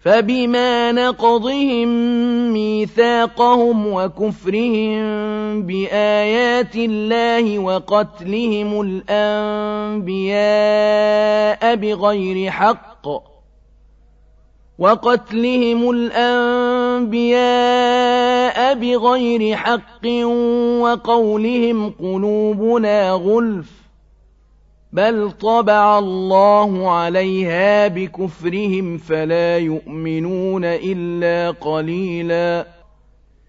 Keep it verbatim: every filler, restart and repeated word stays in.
فبما نقضهم ميثاقهم وكفرهم بآيات الله وقتلهم الأنبياء بغير حق وقتلهم الأنبياء بغير حق وقولهم قلوبنا غلف بل طبع الله عليها بكفرهم فلا يؤمنون إلا قليلاً